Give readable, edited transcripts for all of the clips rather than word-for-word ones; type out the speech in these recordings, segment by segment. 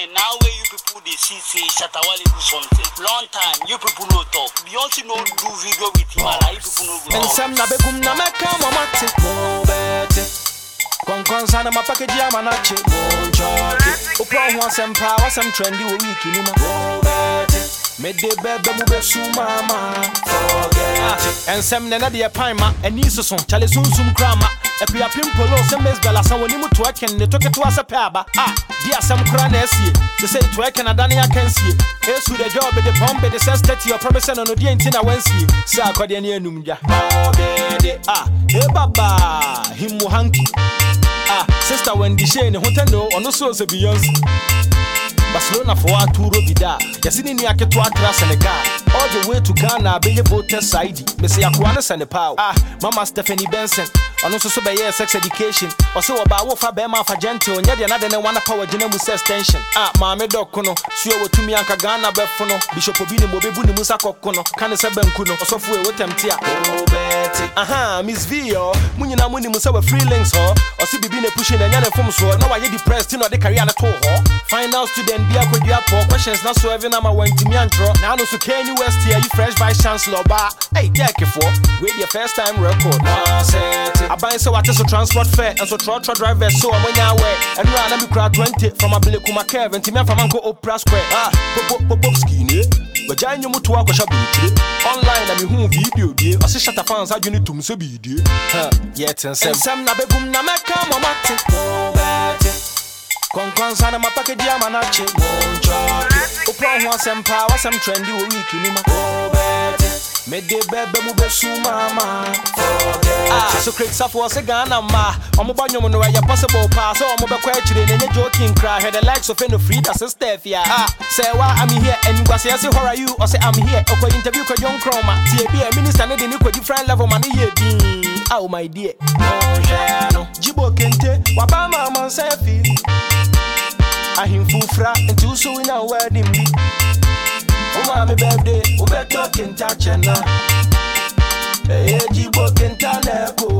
now where you people they see say Shatawale do something. Long time you people no talk. Beyonce no do video with him and you people no go. And some na begum na meka mamate mo bete. Konkonsana mapake dia manache mo nchoke. Opwa ho asempa wasem trendy wo week ni ma mo bete. Me de bebe mu be su mama forget. And some na de paima eni soso chale sunsum krama. Epia pimpolo se mesbela san woni mu to aken ne toke to asepaba dia sam kra na asie se say to aken adane akansie esu the job the bomb the sestet your promise no no dia ntina wansie se akode ne anumja obede e baba himu hanki sister when the shane hotendo ono so se Beyonce Barcelona for Arturo Vidal yasini ni aketo akra Senegal all the way to Ghana be voter side me say akwana Senegal mama Stephanie Benson ono so be yes sex education o se oba wo fa be ma fa gentle nya de na de ne wana power gina mu extension maame dokko no suo wotumi anka Ghana befo no Bishop Obi ni mo bebu ni musa kokko no kan se banku no osofo e wotemte obeti Miss V yo munyina mu ni musa we free links ho o se bibi ne pushing nya ne fom so na wa ye depressed no de career na to ho final student bia kodua po questions na so even am wantimi antro na no so Kanye West here you fresh vice chancellor ba hey dekefo we the first time record na set aban say what is so transport fare and so truck drivers so amanya we and na me kra 20 from Ablekuma Kevin ntimi from Anko Opera Square pop skinny we jai nyu mutu akosha bulutire online na me hu video die o se shata fans adwene tum so bi die yet ensem na begum na meka momate Konkonsana mapake dia manache mo nchoke opwa ho asempa wasem trendy wo week ni ma obete me de bebe mu be su mama forget so Craig Safo se Ghana ma omo banyom no ya possible pass so omo be kwa chire ne joking cry head the likes of no Frida sister fia say why I'm here and you say how are you or say I'm here okwa interview ko John Chroma tie be a minister ne de ni ko different level man here din oh my dear no jibo kente waba mama say feel Ahimfufra into so in our wedding me. Oh, my birthday, who be talking tachena. Hey, Jibo Kentaneko.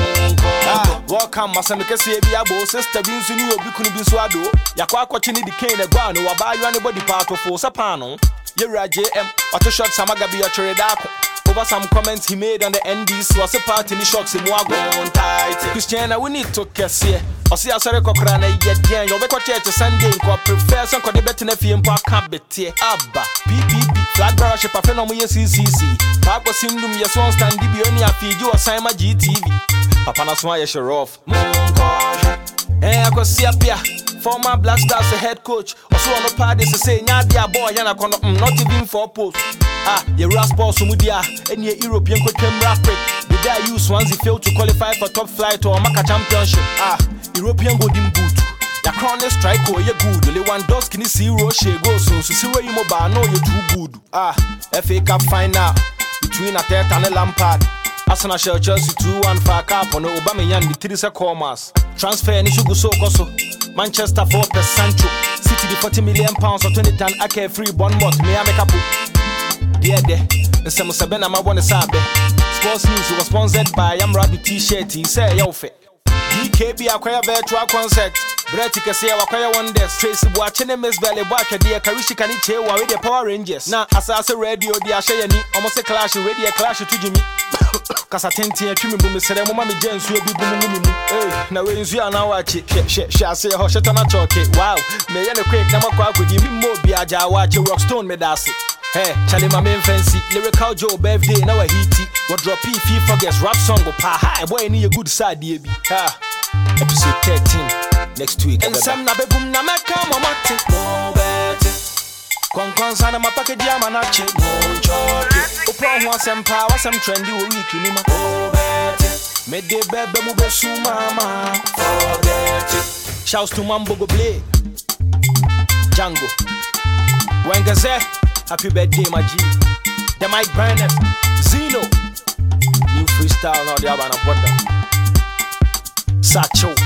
Welcome, Masamika Sabia, Bo, sister Binsuni, Bikuni Binswado. Yakwa Chini the cane, a guano, or buy you anybody part of Sapano. Yera JM, what a shot Samagabi or Cheredako. Over some comments he made on the NDC was a part in the shocks in Wagon tight. Christiana, we need to kiss here. Or see us a cockrana yet again. You'll be church Sunday, co professor, could the better if you park habit here. Abba, PPP, flag barrage, a phenomenon, CCC. Park was him, yes, one stand, Dibionia, feed you, assign my GTV. Papa, that's why you're off. I could see up here. Former Black Stars head coach. Also on the party to say, Nadia boy, and I cannot not even for post. Your Raspol Sumudia, and your European quick rapid. The guy used once he failed to qualify for top flight or Maka championship. European golden boot. Your crown is strike or you're good. The Lewandowski ni zero she goes soon. So see where you mobile, know you're too good. FA Cup final between Arteta and Lampard. Arsenal shall Chelsea 2-1 for a cup on Aubameyang the 3 commas. Transfer and issue go so koso. Manchester 4% Sancho. City the £40 million or 20 ton ake free Bournemouth. Me a make up. There. And some Sabena ma wanna sabe. Sports News was sponsored by Amrabi T-shirt. He say yo fe. DKB acquire virtual concert. Brett Kase acquire one desk. Tracy Boachene Miss Valley Baka dear Karishi Kaniche wa with the Power Rangers. Na asase radio di ashaya ni almost a clash radio clash to Jimmy. Kasa tenti ya kimi bumi sere mo mami jensu obi bumu mu na we nsu ana wachi she say ho sheta na choke wow me ye ne quick na makwa akodi mi mo bi aja wachi Rockstone me dase hey chale ma men fancy lyrical Joe birthday na wa hiti what drop fee forgets rap song go pa high boy ni a good side dey bi episode 13 next week and some na begum na meka mamate mo bete Konkonsana mapake dia manache mo nchoke opwa ho asempa wasem trendy wo week ni ma obete me de bebe mu be su mama forget it. Shouts to Mambo Go Blade Django Wengaze happy birthday my G the Mike Burnett Zeno new freestyle now the Abana Potter Sacho